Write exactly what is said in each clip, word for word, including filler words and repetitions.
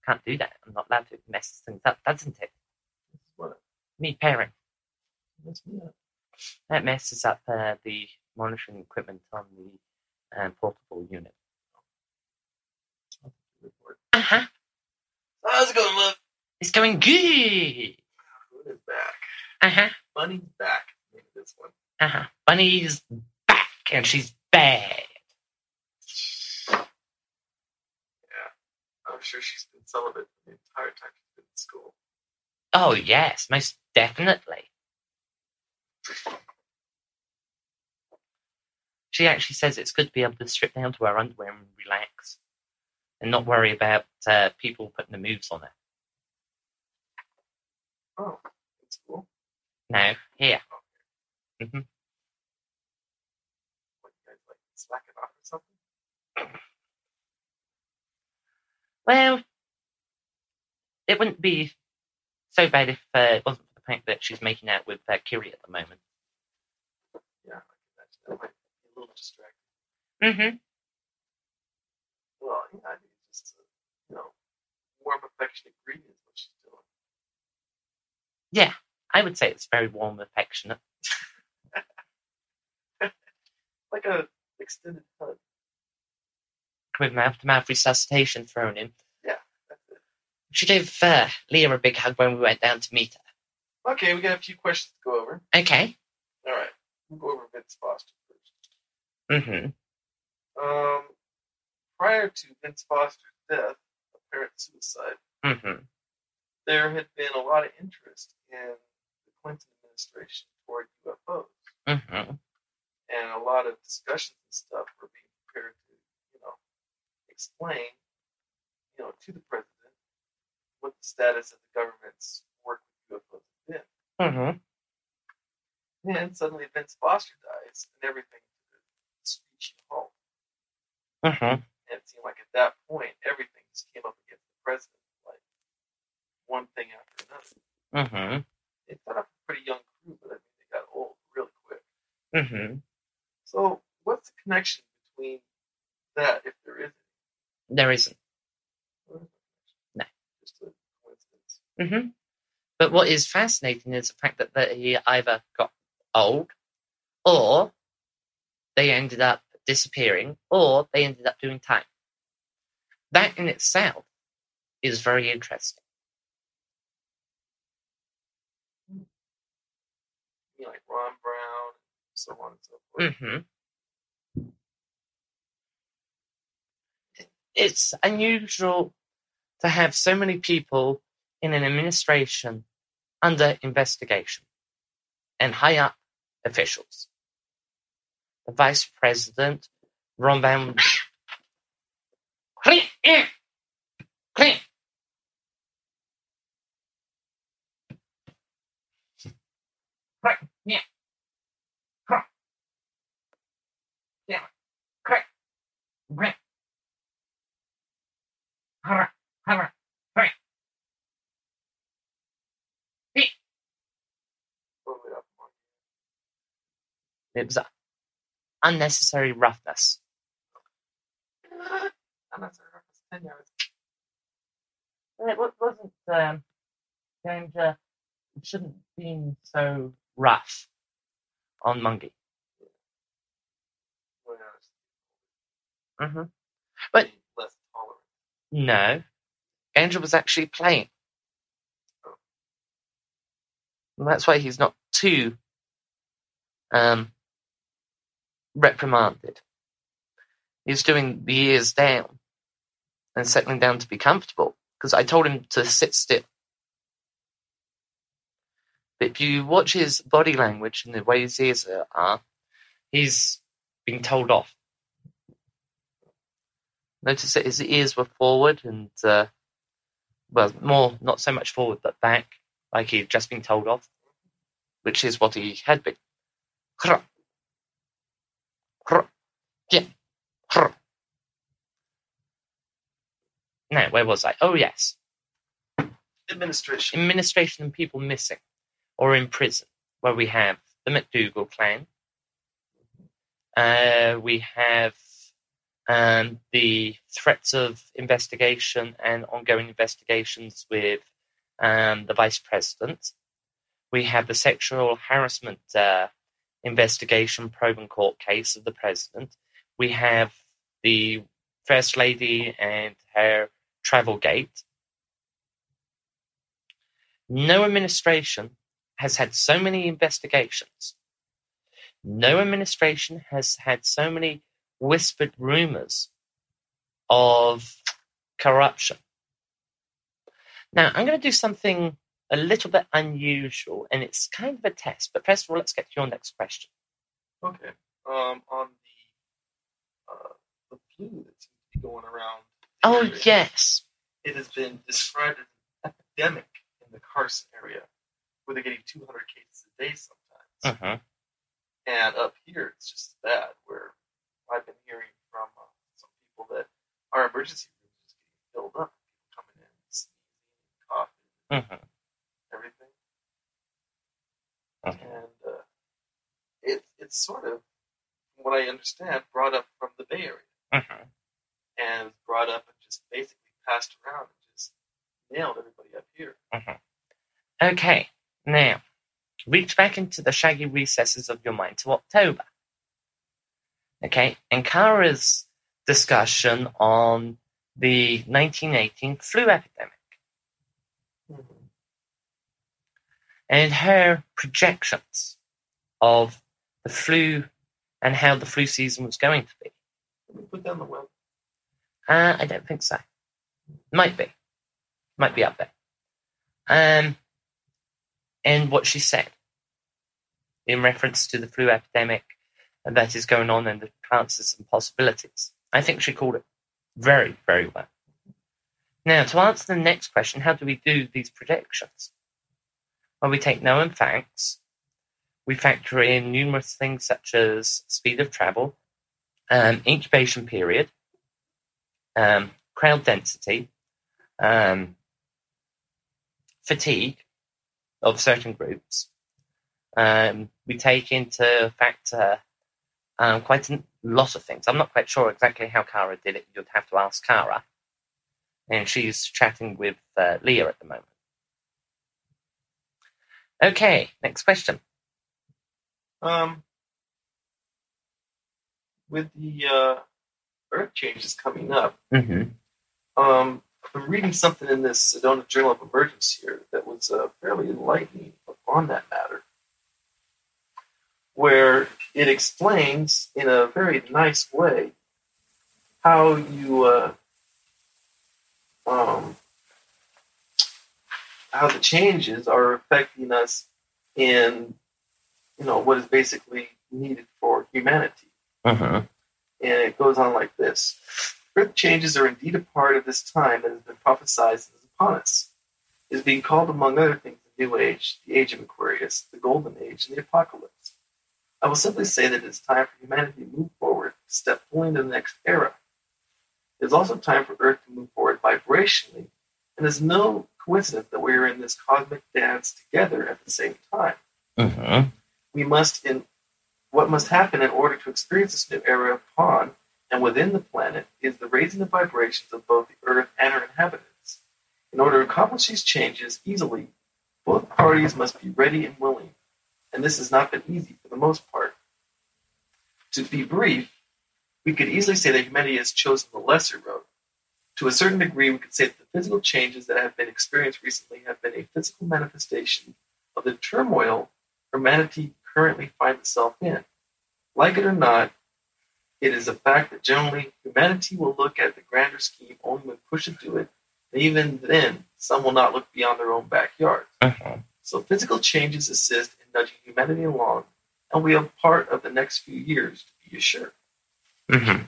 can't do that. I'm not allowed to. It messes things up, doesn't it? What? Me pairing. Mess me up. That messes up uh, the monitoring equipment on the um, portable unit. Uh-huh. How's it going, love? It's going good. Who is back? Uh-huh. Bunny's back. Maybe this one. Uh-huh. Bunny's back, and she's bad. Yeah. I'm sure she's been celibate the entire time she's been in school. Oh, yes, most definitely. She actually says it's good to be able to strip down to her underwear and relax, and not worry about uh, people putting the moves on her. Oh, that's cool. No, here. Mm-hmm. What, you guys like slacking off or something? Well, it wouldn't be so bad if uh, it wasn't for the fact that she's making out with uh, Kiri at the moment. Yeah, I can imagine that might be a little distracting. Mm-hmm. Well, yeah, I think it's just a, you know, warm, affectionate greeting is what she's doing. Yeah, I would say it's very warm, affectionate. Like a extended hug. With mouth-to-mouth resuscitation thrown in. Yeah, that's it. She gave uh, Leah a big hug when we went down to meet her. Okay, we got a few questions to go over. Okay. All right, we'll go over Vince Foster first. Mm-hmm. Um, prior to Vince Foster's death, apparent suicide, Mm-hmm. there had been a lot of interest in the Clinton administration toward U F Os. Mm-hmm. And a lot of discussions and stuff were being prepared to, you know, explain, you know, to the president what the status of the government's work with U F Os had been. Mm-hmm. And suddenly Vince Foster dies, and everything to the screeching halt. Mm-hmm. And it seemed like at that point, everything just came up against the president, like one thing after another. Mm-hmm. They set up a pretty young crew, but I mean, they got old really quick. Mm-hmm. So, what's the connection between that, if there is any? There isn't. No. Just a coincidence. Mm-hmm. But what is fascinating is the fact that they either got old, or they ended up disappearing, or they ended up doing time. That in itself is very interesting. You know, like Ron Brown, so on and so forth. Mm-hmm. It's unusual to have so many people in an administration under investigation and high up officials. The vice president, Ron Brown. It was unnecessary roughness. Unnecessary roughness. Ten yards. It wasn't um, going to. It shouldn't have been so rough on Mungie. Mm-hmm. But less tolerant. No, Angel was actually playing. Oh. And that's why he's not too um, reprimanded. He's doing the ears down and settling down to be comfortable, because I told him to sit still. But if you watch his body language and the way his ears are, he's being told off. Notice that his ears were forward and, uh, well, more, not so much forward, but back, like he had just been told off, which is what he had been. Yeah. Now, where was I? Oh, yes. Administration. Administration and people missing or in prison, where we have the McDougal clan. Uh, we have um, the threats of investigation and ongoing investigations with um, the vice president. We have the sexual harassment uh, investigation probe and court case of the president. We have the First Lady and her travel gate. No administration has had so many investigations. No administration has had so many whispered rumors of corruption. Now, I'm going to do something a little bit unusual, and it's kind of a test. But first of all, let's get to your next question. Okay. Um, on the uh, the flu that seems to be going around. Oh, area, yes. It has been described as an epidemic in the Carson area, where they're getting two hundred cases a day sometimes. Uh-huh. And up here, it's just bad, where I've been hearing from uh, some people that our emergency room is just getting filled up. People coming in, sneezing, coughing, Uh-huh. everything. Uh-huh. And uh, it, it's sort of, from what I understand, brought up from the Bay Area. Uh-huh. And brought up and just basically passed around and just nailed everybody up here. Uh-huh. Okay, now, reach back into the shaggy recesses of your mind to October. Okay, and Kara's discussion on the nineteen eighteen flu epidemic. Mm-hmm. And her projections of the flu and how the flu season was going to be. Can we put down the web? Uh, I don't think so. Might be. Might be up there. Um, and what she said in reference to the flu epidemic that is going on and the chances and possibilities. I think she called it very, very well. Now, to answer the next question, how do we do these predictions? Well, we take known facts. We factor in numerous things such as speed of travel, um, incubation period, um, crowd density, um, fatigue of certain groups. Um, we take into factor um, quite a lot of things. I'm not quite sure exactly how Kara did it. You'd have to ask Kara. And she's chatting with uh, Leah at the moment. Okay, next question. Um, with the uh, Earth changes coming up, Mm-hmm. um, I'm reading something in this Sedona Journal of Emergence here that was uh, fairly enlightening on that matter, where it explains in a very nice way how you uh, um, how the changes are affecting us in, you know, what is basically needed for humanity. Mm-hmm. And it goes on like this. Earth changes are indeed a part of this time that has been prophesied and is upon us. It is being called, among other things, the New Age, the Age of Aquarius, the Golden Age, and the Apocalypse. I will simply say that it is time for humanity to move forward, to step fully into the next era. It is also time for Earth to move forward vibrationally, and it is no coincidence that we are in this cosmic dance together at the same time. Mm-hmm. We must, in what must happen in order to experience this new era upon and within the planet is the raising of vibrations of both the Earth and her inhabitants. In order to accomplish these changes easily, both parties must be ready and willing, and this has not been easy for the most part. To be brief, we could easily say that humanity has chosen the lesser road. To a certain degree, we could say that the physical changes that have been experienced recently have been a physical manifestation of the turmoil humanity currently finds itself in. Like it or not, it is a fact that generally humanity will look at the grander scheme only when pushed to do it, and even then, some will not look beyond their own backyard. Mm-hmm. So physical changes assist in nudging humanity along, and we are part of the next few years, to be assured. Mm-hmm.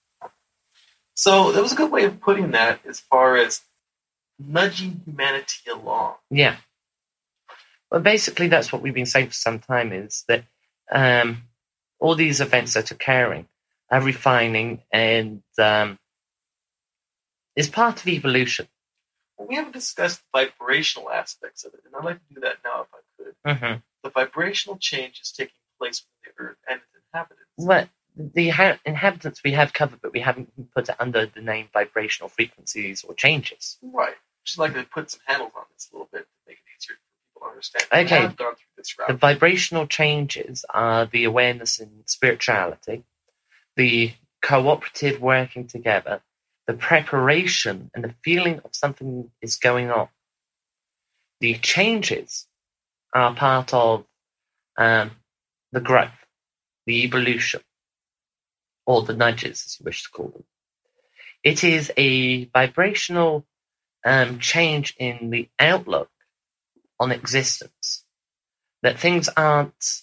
So that was a good way of putting that as far as nudging humanity along. Yeah. Well, basically, that's what we've been saying for some time, is that um, all these events that are occurring are refining and um, is part of evolution. Well, we haven't discussed vibrational aspects of it, and I'd like to do that now if I could. Mm-hmm. The vibrational changes taking place within the Earth and its inhabitants. Well, the ha- inhabitants we have covered, but we haven't put it under the name vibrational frequencies or changes. Right. Just like to put some handles on this a little bit to make it easier for people to understand. Okay. I have gone through this route. The vibrational changes are the awareness in spirituality, the cooperative working together, the preparation and the feeling of something is going on. The changes are part of um, the growth, the evolution, or the nudges, as you wish to call them. It is a vibrational um, change in the outlook on existence, that things aren't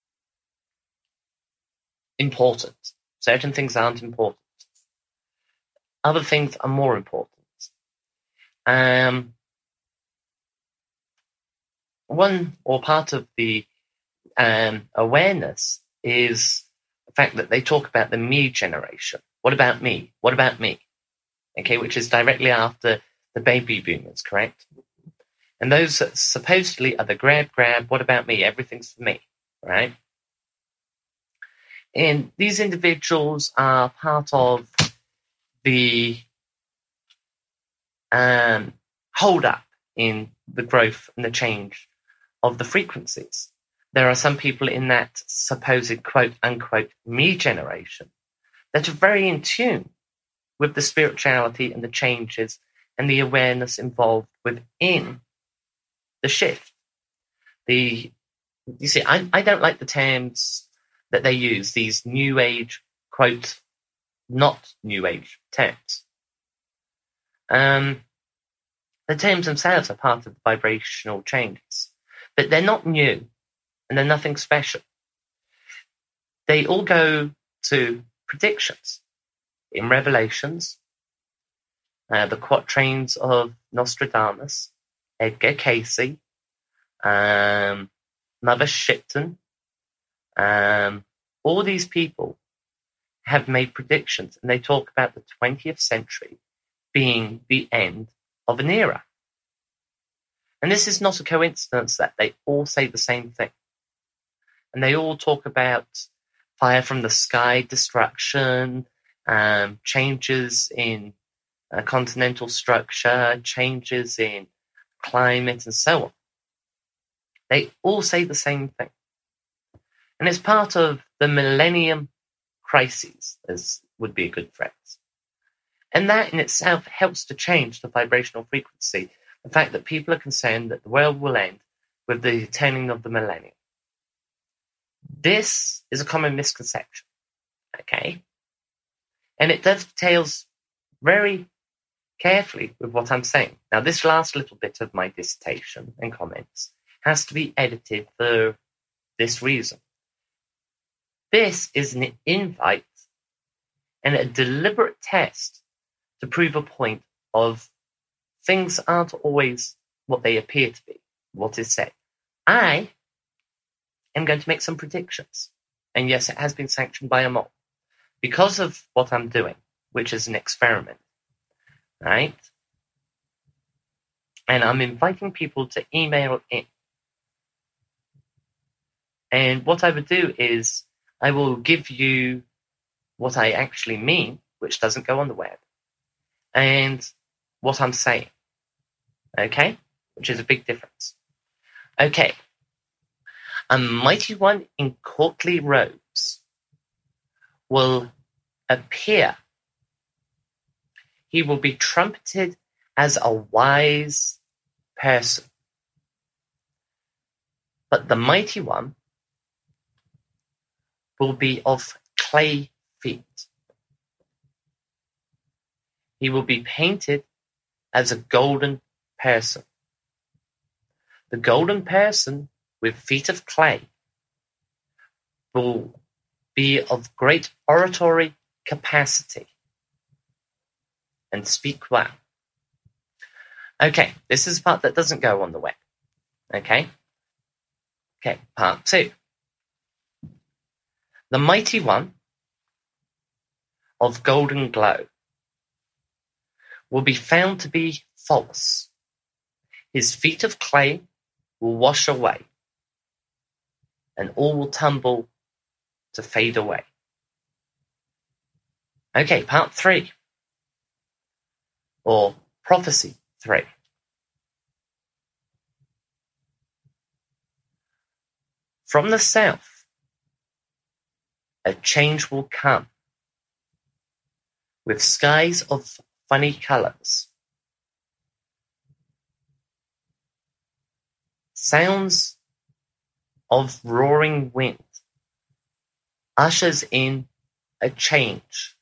important. Certain things aren't important. Other things are more important. Um, one or part of the um, awareness is the fact that they talk about the me generation. What about me? What about me? Okay, which is directly after the baby boomers, correct? And those that supposedly are the grab, grab, what about me? Everything's for me, right? And these individuals are part of the um, hold up in the growth and the change of the frequencies. There are some people in that supposed quote unquote me generation that are very in tune with the spirituality and the changes and the awareness involved within the shift. The you see, I, I don't like the terms that they use, these new age quote not new age terms. Um, the terms themselves are part of the vibrational changes, but they're not new and they're nothing special. They all go to predictions in Revelations, uh, the quatrains of Nostradamus, Edgar Cayce, um, Mother Shipton. Um, all these people have made predictions, and they talk about the twentieth century being the end of an era. And this is not a coincidence that they all say the same thing. And they all talk about fire from the sky, destruction, um, changes in uh, continental structure, changes in climate, and so on. They all say the same thing. And it's part of the millennium crises, as would be a good phrase. And that in itself helps to change the vibrational frequency. The fact that people are concerned that the world will end with the turning of the millennium. This is a common misconception, okay? And it dovetails very carefully with what I'm saying. Now, this last little bit of my dissertation and comments has to be edited for this reason. This is an invite and a deliberate test to prove a point of things aren't always what they appear to be, what is said. I am going to make some predictions. And yes, it has been sanctioned by a mob because of what I'm doing, which is an experiment, right? And I'm inviting people to email in. And what I would do is I will give you what I actually mean, which doesn't go on the web, and what I'm saying, okay? Which is a big difference. Okay. A mighty one in courtly robes will appear. He will be trumpeted as a wise person. But the mighty one will be of clay feet. He will be painted as a golden person. The golden person with feet of clay will be of great oratory capacity and speak well. Okay, this is the part that doesn't go on the web. Okay? Okay, part two. The mighty one of golden glow will be found to be false. His feet of clay will wash away, and all will tumble to fade away. Okay, part three. Or prophecy three. From the south, a change will come, with skies of funny colors, sounds of roaring wind, ushers in a change.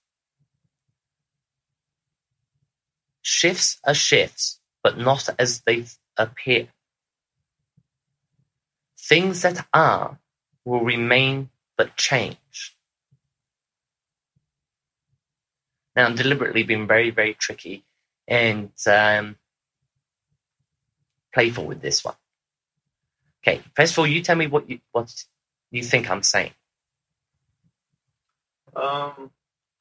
Shifts are shifts, but not as they appear. Things that are will remain but change. Now, I'm deliberately being very, very tricky and um, playful with this one. Okay, first of all, you tell me what you what you think I'm saying. Um,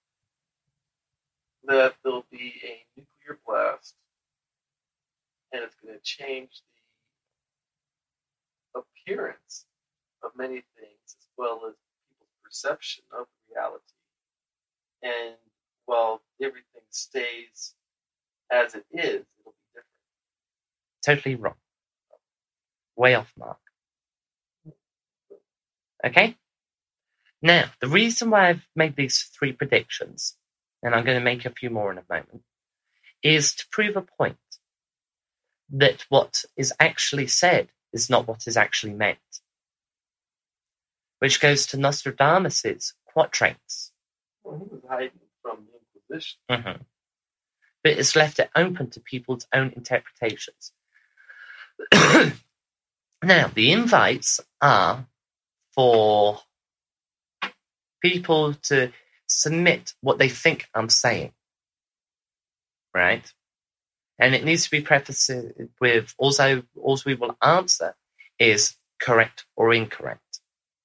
that there'll be a nuclear blast, and it's going to change the appearance of many things, as well as people's perception of reality. And while everything stays as it is, it'll be different. Totally wrong. Way off mark. Okay? Now, the reason why I've made these three predictions, and I'm going to make a few more in a moment, is to prove a point that what is actually said is not what is actually meant. Which goes to Nostradamus' quatrains. Well, he was hiding from the Inquisition. Mm-hmm. But it's left it open to people's own interpretations. Now, the invites are for people to submit what they think I'm saying, right? And it needs to be prefaced with also, also we will answer is correct or incorrect.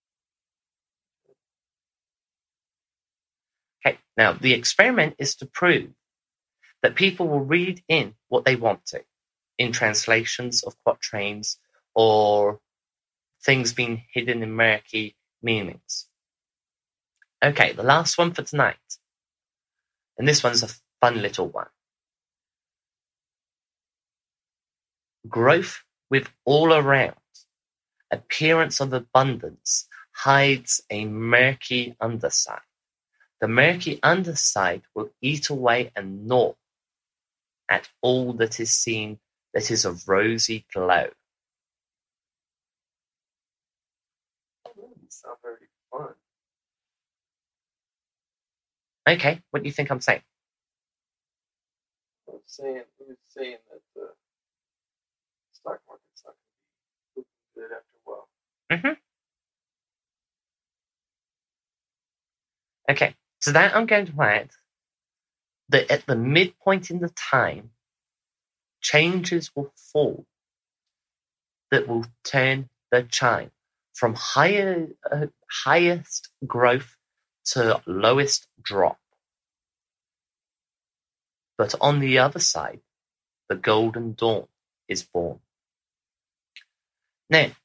Okay, now the experiment is to prove that people will read in what they want to, in translations of quatrains or things being hidden in murky meanings. Okay, the last one for tonight. And this one's a fun little one. Growth with all around, appearance of abundance, hides a murky underside. The murky underside will eat away and gnaw at all that is seen that is of rosy glow. That doesn't sound very fun. Okay, what do you think I'm saying? I'm saying, I'm saying that the stock market's not going to be looking good after a while. Mm-hmm. Okay, so that I'm going to add that at the midpoint in the time, changes will fall that will turn the chime from higher, uh, highest growth to lowest drop. But on the other side, the golden dawn is born. Now,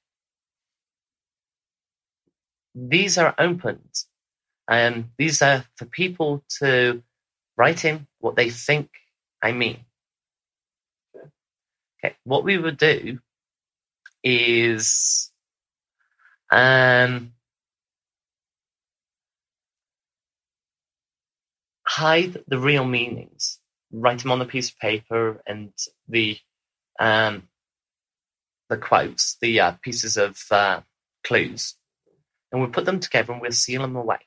these are opened. Um, these are for people to write in what they think I mean. Okay. Okay, what we would do is um, hide the real meanings. Write them on a piece of paper, and the um, the quotes, the uh, pieces of uh, clues, and we'll put them together and we'll seal them away.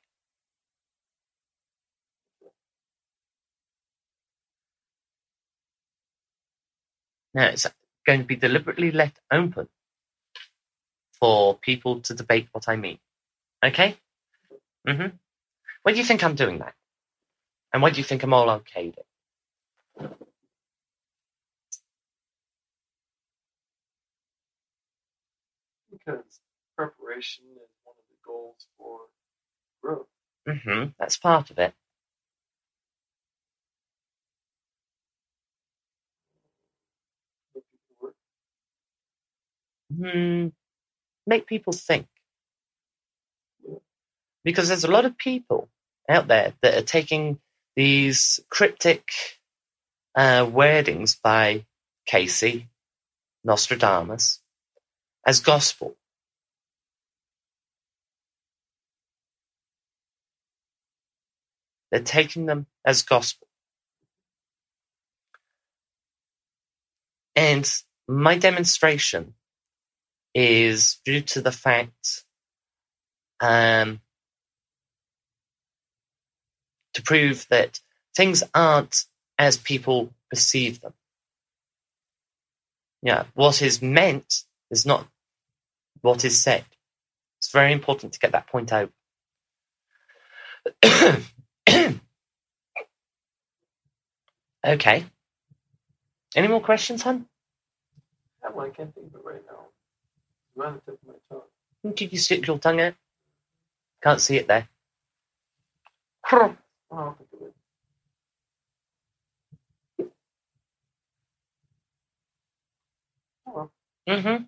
Now, it's going to be deliberately left open for people to debate what I mean. Okay? Mm-hmm. Why do you think I'm doing that? And why do you think I'm all okay with it? Because preparation is one of the goals for growth. Mm-hmm. That's part of it. Make people work. Hmm. Make people think. Because there's a lot of people out there that are taking these cryptic uh, wordings by Casey, Nostradamus, as gospel. They're taking them as gospel. And my demonstration is due to the fact um, to prove that things aren't as people perceive them. Yeah, what is meant is not what is said. It's very important to get that point out. Okay. Any more questions, hon? I have one. I can't think of it right now. It's right on the tip of my tongue. Did you stick your tongue out? Can't see it there. Oh, I'll think of it. Oh, well. Mm-hmm.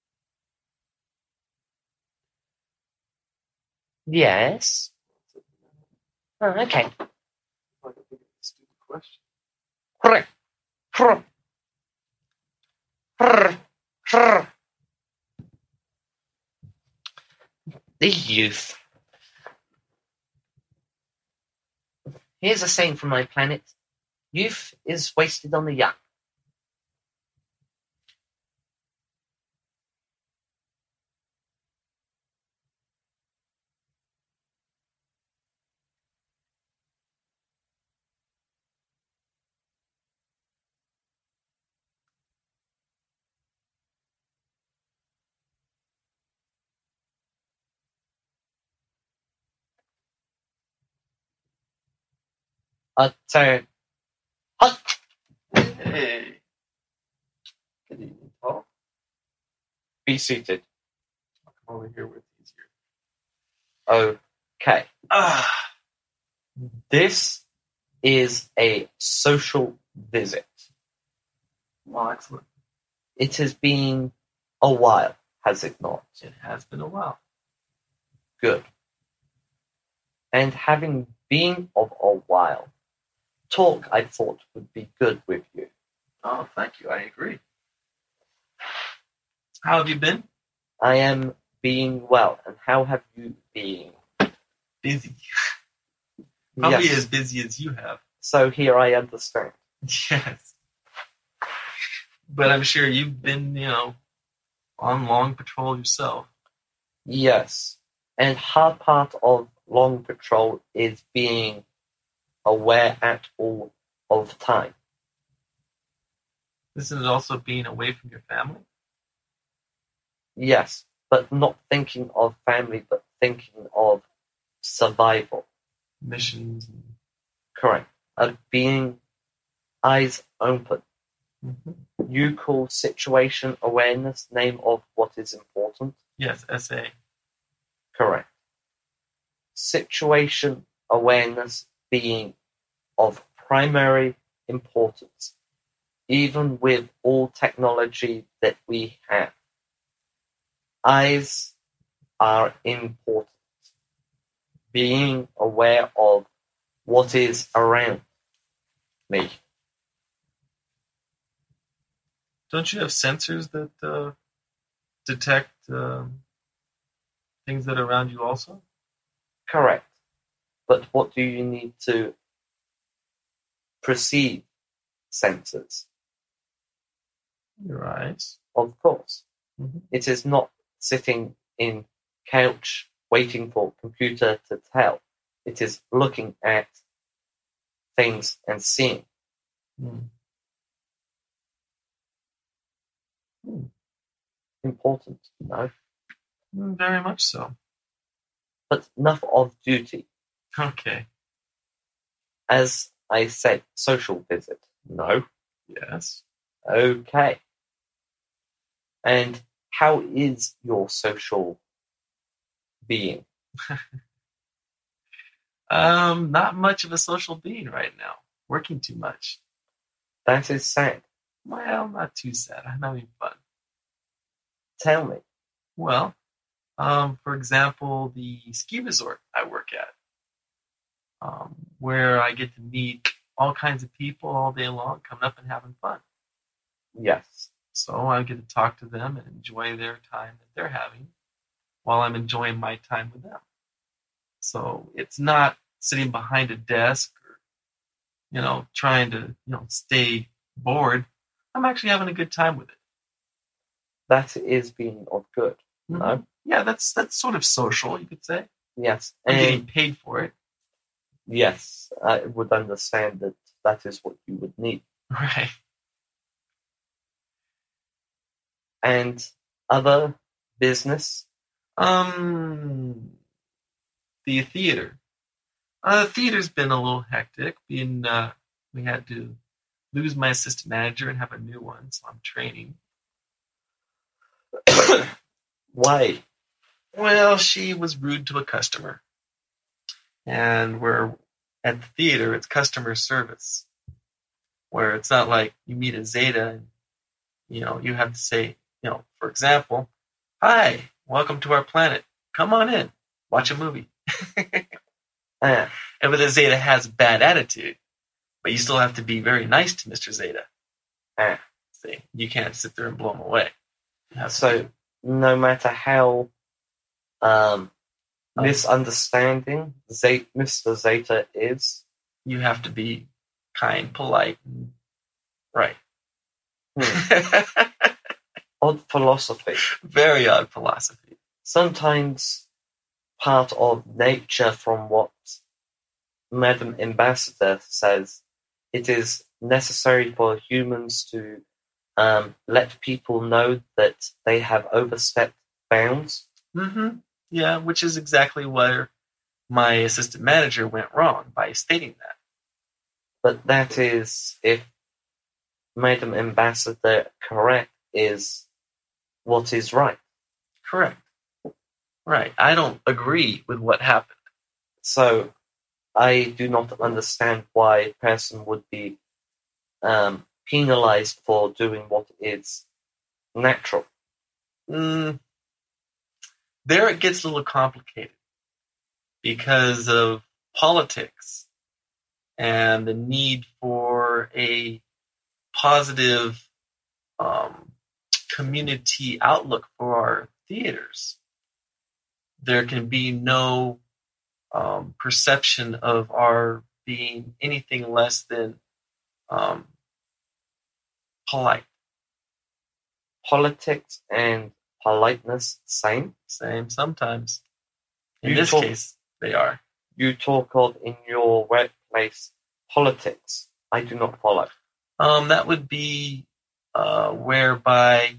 Yes. Oh, okay. I can think of a stupid question. Brr, brr, brr, brr. The youth. Here's a saying from my planet. Youth is wasted on the young. Uh, so, hot. Hey. Good evening, Paul. Be seated. I'll come over here where it's easier. Okay. Ah. This is a social visit. Well, excellent. It has been a while, has it not? It has been a while. Good. And having been of a while, talk I thought would be good with you. Oh, thank you. I agree. How have you been? I am being well, and how have you been? Busy. Probably Yes. as busy as you have. So here I understand. Yes. But I'm sure you've been, you know, on long patrol yourself. Yes. And hard part of long patrol is being aware at all of time. Isn't it also being away from your family? Yes, but not thinking of family, but thinking of survival. Missions. And... Correct. Of being eyes open. Mm-hmm. You call situation awareness name of what is important? Yes, S A. Correct. Situation awareness being of primary importance, even with all technology that we have. Eyes are important. Being aware of what is around me. Don't you have sensors that uh, detect um, things that are around you also? Correct. But what do you need to perceive sensors? Your eyes. Of course. Mm-hmm. It is not sitting in couch waiting for computer to tell. It is looking at things and seeing. Mm. Mm. Important, you know. Mm, very much so. But enough of duty. Okay. As I said, social visit. No. Yes. Okay. And how is your social being? um, not much of a social being right now. Working too much. That is sad. Well, not too sad. I'm having fun. Tell me. Well, um, for example, the ski resort I work at. um, where I get to meet all kinds of people all day long, coming up and having fun. Yes. So I get to talk to them and enjoy their time that they're having while I'm enjoying my time with them. So it's not sitting behind a desk or, you know, trying to, you know, stay bored. I'm actually having a good time with it. That is being of good. Mm-hmm. No? Yeah, that's that's sort of social, you could say. Yes. I'm And getting paid for it. yes, I would understand that that is what you would need. Right. And other business? Um, the theater. Uh, the theater's been a little hectic. Being uh, we had to lose my assistant manager and have a new one, so I'm training. Why? Well, she was rude to a customer, and we're at the theater. It's customer service, where it's not like you meet a Zeta and you know you have to say, you know, for example, "Hi, welcome to our planet. Come on in, watch a movie." Ah, And with a Zeta has bad attitude, but you still have to be very nice to Mister Zeta. ah. See, you can't sit there and blow him away. You have to So be- no matter how um, Oh. misunderstanding Ze- Mister Zeta is, you have to be kind, polite, and right. hmm, odd philosophy. Very odd philosophy. Sometimes part of nature, from what Madam Ambassador says, it is necessary for humans to um, let people know that they have overstepped bounds. Mm-hmm. Yeah, which is exactly where my assistant manager went wrong by stating that. But that is, if Madam Ambassador correct, is what is right. Correct. Right. I don't agree with what happened. So I do not understand why a person would be um, penalized for doing what is natural. Mm, there it gets a little complicated because of politics and the need for a positive um, community outlook for our theaters. There can be no um, perception of our being anything less than um, polite. Politics and politeness, same. Same sometimes. In You this talk- case, they are. You talk of in your workplace politics. I do not follow. Um, that would be uh, whereby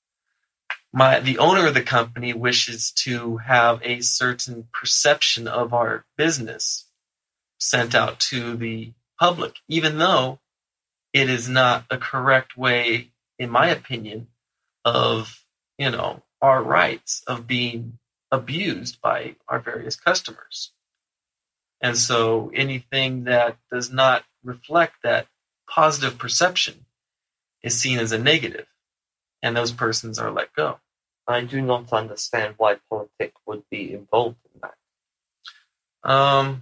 my the owner of the company wishes to have a certain perception of our business sent out to the public, even though it is not a correct way, in my opinion, of, you know, our rights of being abused by our various customers. And so anything that does not reflect that positive perception is seen as a negative, and those persons are let go. I do not understand why politics would be involved in that. Um,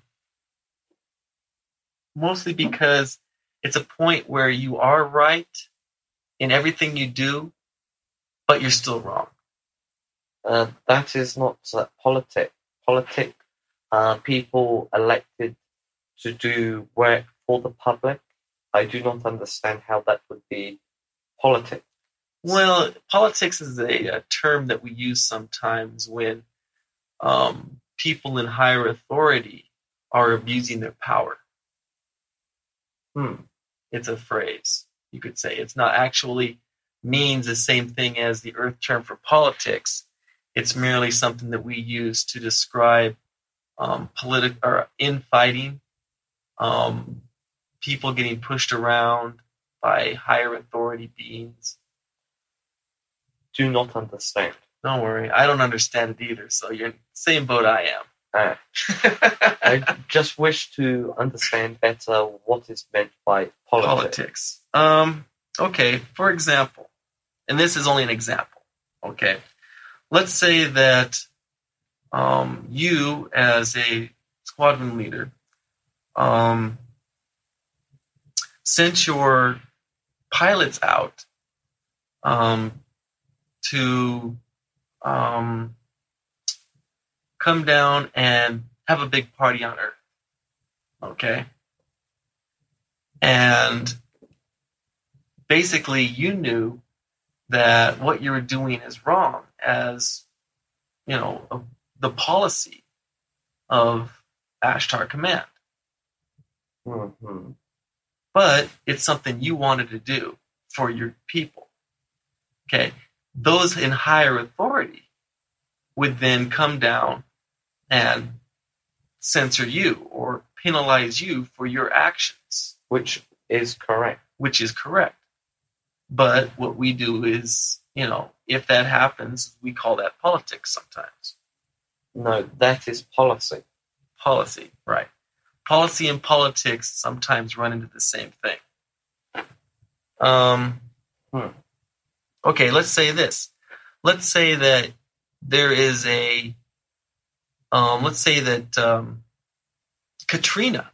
mostly because it's a point where you are right in everything you do, but you're still wrong. Uh, that is not uh, politics. Politic, uh, people elected to do work for the public. I do not understand how that would be politics. Well, politics is a, a term that we use sometimes when um, people in higher authority are abusing their power. Hmm. It's a phrase, you could say. It's not actually means the same thing as the Earth term for politics. It's merely something that we use to describe um, politi- or infighting, um, people getting pushed around by higher authority beings. Do not understand. Don't worry, I don't understand it either, so you're in the same boat I am. Ah. I just wish to understand better what is meant by politics. Politics. Um, okay, for example, and this is only an example, okay? Let's say that um, you, as a squadron leader, um, sent your pilots out um, to um, come down and have a big party on Earth. Okay? And basically you knew that what you were doing is wrong as, you know, a, the policy of Ashtar Command. Mm-hmm. But it's something you wanted to do for your people. Okay? Those in higher authority would then come down and censor you or penalize you for your actions. Which is correct. Which is correct. But what we do is, you know, if that happens, we call that politics sometimes. No, that is policy. Policy, right. Policy and politics sometimes run into the same thing. Um, hmm. Okay, let's say this. Let's say that there is a, um, let's say that um, Katrina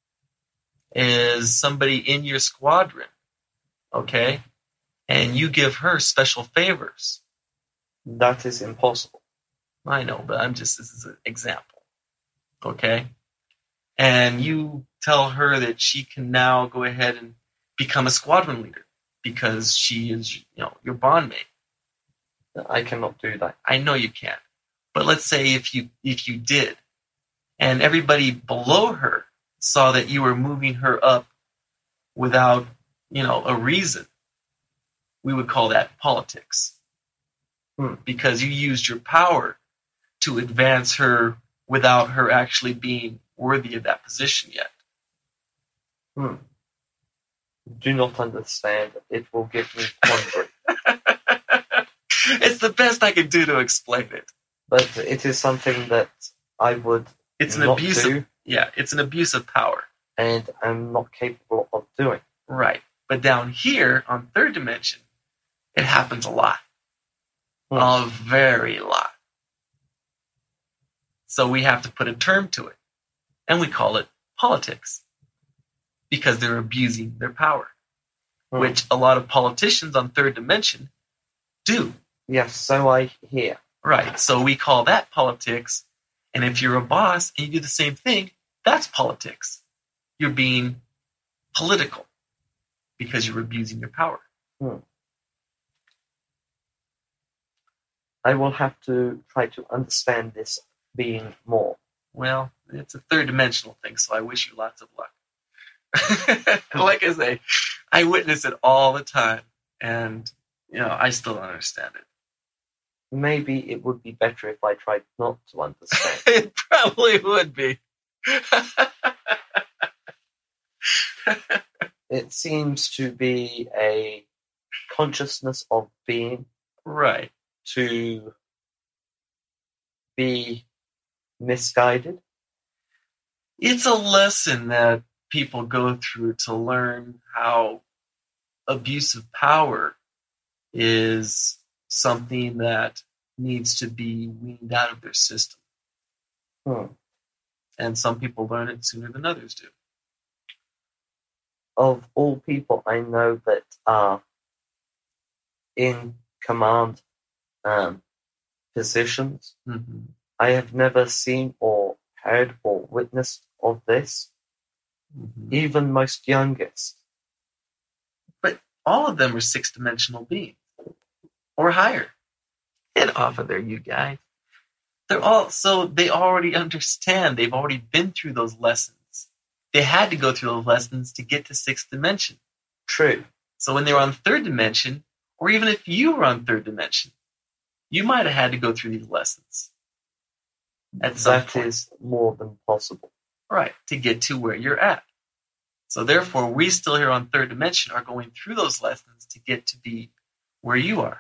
is somebody in your squadron, okay? And you give her special favors. That is impossible. I know, but I'm just, this is an example, okay? And you tell her that she can now go ahead and become a squadron leader because she is, you know, your bondmate. I cannot do that. I know you can't. But let's say if you if you did, and everybody below her saw that you were moving her up without, you know, a reason, we would call that politics. Hmm. Because you used your power to advance her without her actually being worthy of that position yet. Hmm. Do not understand. It will give me quandary. It's the best I can do to explain it. But it is something that I would It's an not abuse do, of, yeah, it's an abuse of power. and I'm not capable of doing. Right. But down here on third dimension, it happens a lot. Hmm. A very lot. So we have to put a term to it. And we call it politics. Because they're abusing their power. Hmm. Which a lot of politicians on third dimension do. Yes, so I hear. Right. So we call that politics. And if you're a boss and you do the same thing, that's politics. You're being political. Because you're abusing your power. Hmm. I will have to try to understand this being more. Well, it's a third dimensional thing, so I wish you lots of luck. Like I say, I witness it all the time, and you know, I still don't understand it. Maybe it would be better if I tried not to understand. It probably would be. It seems to be a consciousness of being Right. to be misguided. It's a lesson that people go through to learn how abuse of power is something that needs to be weaned out of their system. Hmm. And some people learn it sooner than others do. Of all people I know that are in command um, positions, Mm-hmm. I have never seen or heard or witnessed of this, Mm-hmm. even most youngest. But all of them are six-dimensional beings. Or higher. Get off of there, you guys. They're all, so they already understand. They've already been through those lessons. They had to go through those lessons to get to sixth dimension. True. So when they were on third dimension, or even if you were on third dimension, you might have had to go through these lessons. At some That point. is more than possible. Right, to get to where you're at. So therefore, we still here on third dimension are going through those lessons to get to be where you are.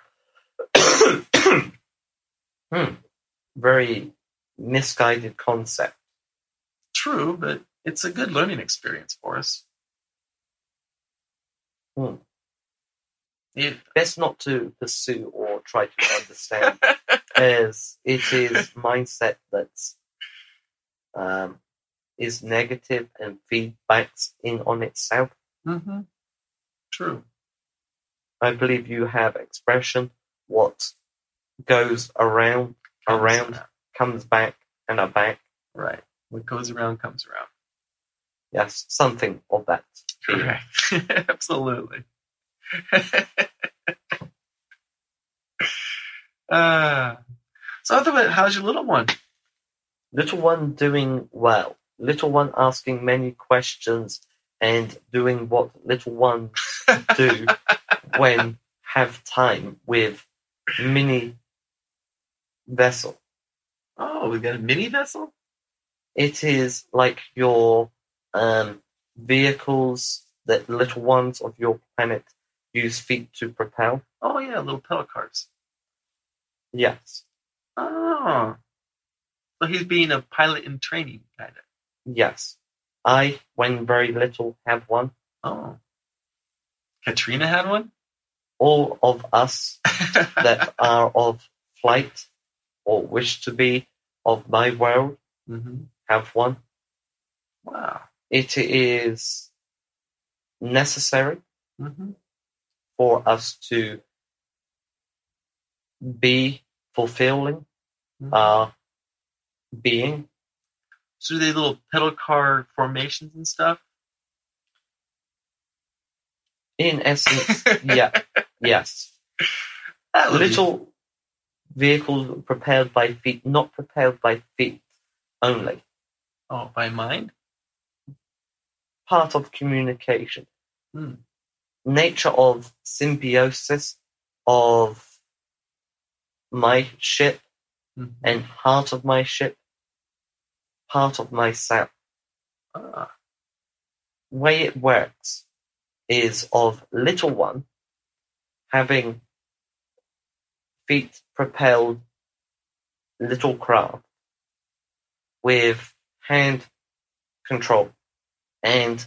Hmm. Very misguided concept. True, but it's a good learning experience for us. Hmm. It, Best not to pursue or try to understand, as it is mindset that's um, is negative and feedbacks in on itself. Mm-hmm. True. I believe you have expression, what goes around, Comes around, around. comes back, and are back. Right. What goes around comes around. Yes, something of that. feeling. Correct. Absolutely. uh, so, other how's your little one? Little one doing well. Little one asking many questions and doing what little ones do when have time with mini vessel. Oh, we got a mini vessel? It is like your um, vehicles that little ones of your planet use feet to propel. Oh, yeah, little pedal cars. Yes. Oh. So he's being a pilot in training, kind of. Yes. I, when very little, have one. Oh. Katrina had one? All of us that are of flight or wish to be of my world mm-hmm. have one. Wow. It is necessary mm-hmm. for us to be fulfilling mm-hmm. our being. So are they little pedal car formations and stuff? In essence, yeah, yes. Little be... vehicles propelled by feet, not propelled by feet only. Oh, by mind? Part of communication. Hmm. Nature of symbiosis of my ship mm-hmm. and heart of my ship, part of myself. Ah. Way it works is of little one having feet propelled little craft with hand control and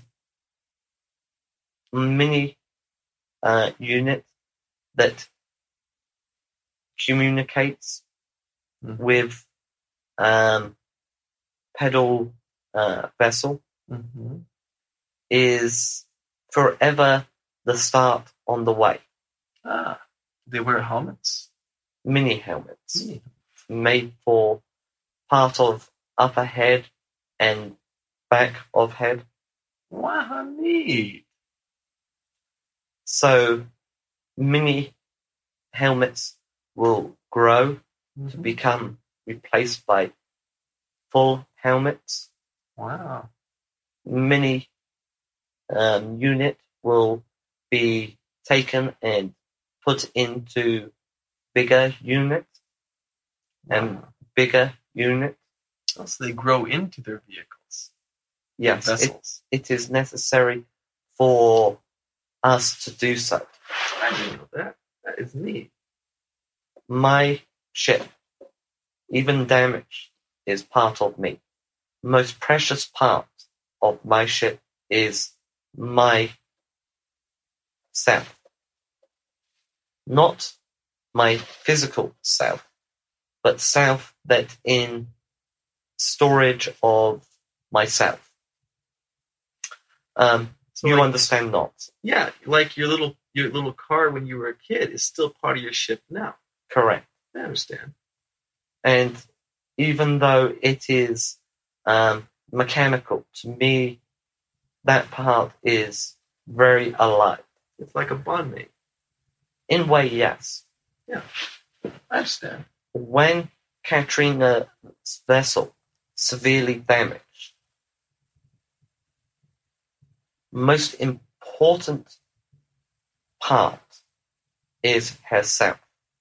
mini uh, unit that communicates mm-hmm. with um, pedal uh, vessel mm-hmm. is forever the start on the way. Ah, they wear helmets? Mini helmets Mini. made for part of upper head and back of head. Wow, neat. So mini helmets will grow mm-hmm. to become replaced by full helmets. Wow. Mini um, unit will be taken and put into bigger unit wow. and bigger unit. Oh, so they grow into their vehicles. Yes, vessels. It, it is necessary for us to do so. I didn't know that. That is neat. My ship, even damaged, is part of me. Most precious part of my ship is my self. Not my physical self, but self that in storage of myself. Um, so you like, understand not? Yeah, like your little your little car when you were a kid is still part of your ship now. Correct. I understand. And even though it is um, mechanical, to me, that part is very alive. It's like a bondmate. In a way, yes. Yeah, I understand. When Katrina's vessel severely damaged, most important part is herself.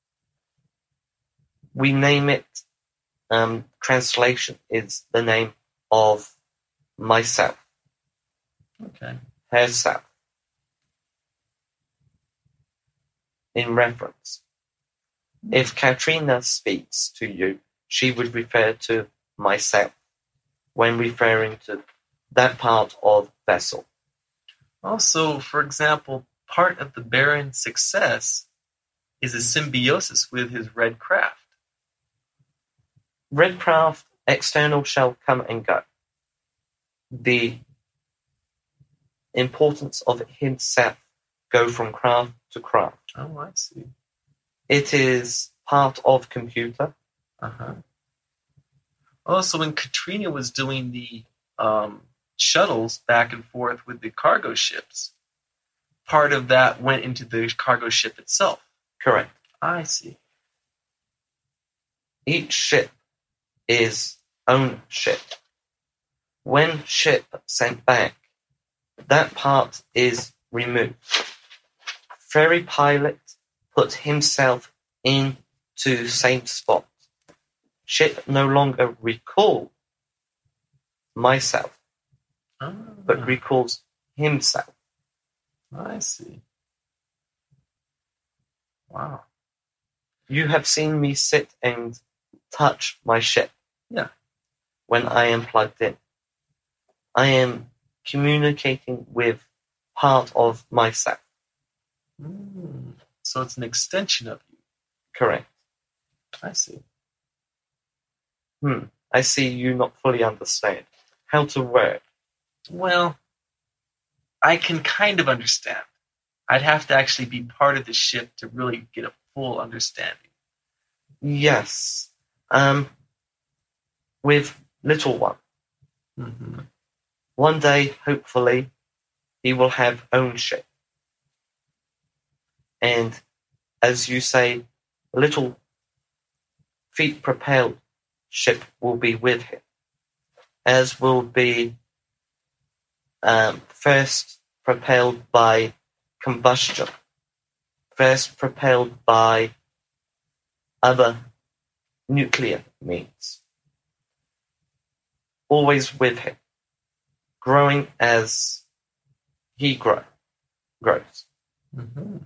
We name it, um, translation is the name of myself. Okay. Herself. In reference. If Katrina speaks to you, she would refer to myself when referring to that part of vessel. Also, for example, part of the Baron's success is a symbiosis with his red craft. Red craft, external shall come and go. the importance of himself go from craft to craft. Oh, I see. It is part of computer. Uh-huh. Oh, so when Katrina was doing the um, shuttles back and forth with the cargo ships, part of that went into the cargo ship itself. Correct. I see. Each ship is own ship. When ship sent back, that part is removed. Ferry pilot put himself into same spot. Ship no longer recall myself, Ah, but recalls himself. I see. Wow. You have seen me sit and touch my ship. Yeah. When I am plugged in. I am communicating with part of myself. Mm. So it's an extension of you. Correct. I see. Hmm. I see you not fully understand how to work. Well, I can kind of understand. I'd have to actually be part of the ship to really get a full understanding. Yes. Um. With little one. Mm-hmm. One day, hopefully, he will have own ship. And as you say, little feet propelled ship will be with him. As will be um, first propelled by combustion. First propelled by other nuclear means. Always with him. Growing as he grow, grows. Mm-hmm.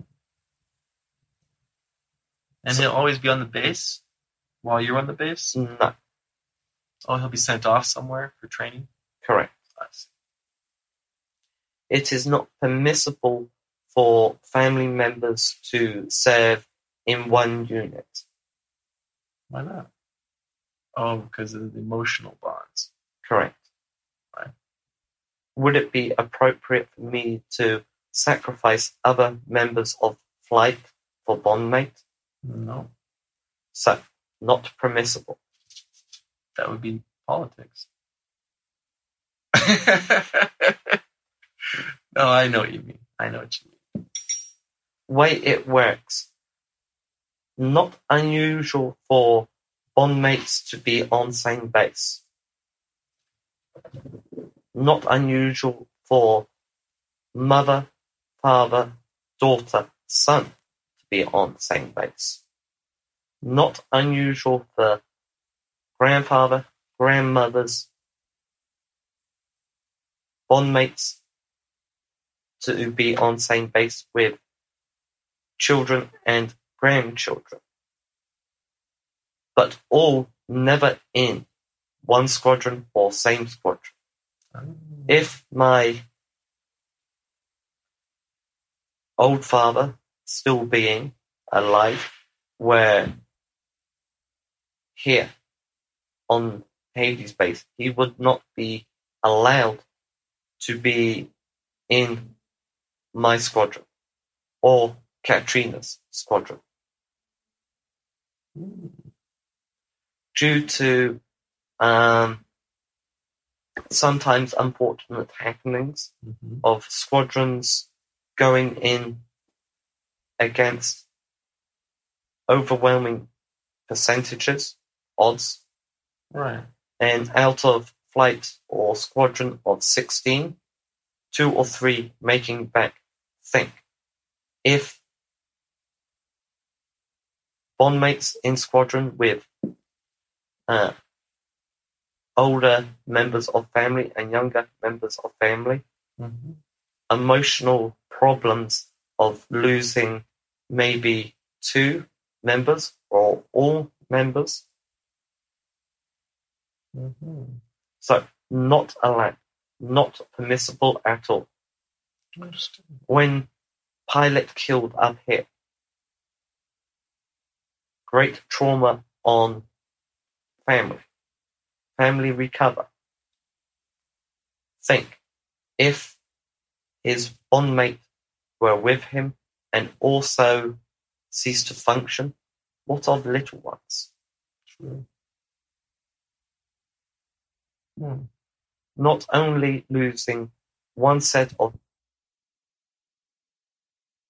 And so, he'll always be on the base while you're on the base? No. Oh, he'll be sent off somewhere for training? Correct. I see. It is not permissible for family members to serve in one unit. Why not? Oh, because of the emotional bonds. Correct. Right. Would it be appropriate for me to sacrifice other members of flight for bondmate? No. So, not permissible. That would be politics. No, I know what you mean. I know what you mean. Way it works. Not unusual for bondmates to be on same base. Not unusual for mother, father, daughter, son to be on same base. Not unusual for grandfather, grandmothers, bondmates to be on same base with children and grandchildren. But all never in one squadron or same squadron. Um, If my old father still being alive were here on Hades base, he would not be allowed to be in my squadron or Katrina's squadron due to um, sometimes unfortunate happenings mm-hmm. of squadrons going in against overwhelming percentages, odds, Right. and out of flight or squadron of sixteen, two or three making back think. If bondmates in squadron with uh, older members of family and younger members of family, mm-hmm. emotional problems of losing maybe two members or all members. Mm-hmm. So not allowed, not permissible at all. Understood. When pilot killed up here, great trauma on family. Family recover. Think, if his bondmate were with him and also ceased to function, what of little ones? True. Hmm. Not only losing one set of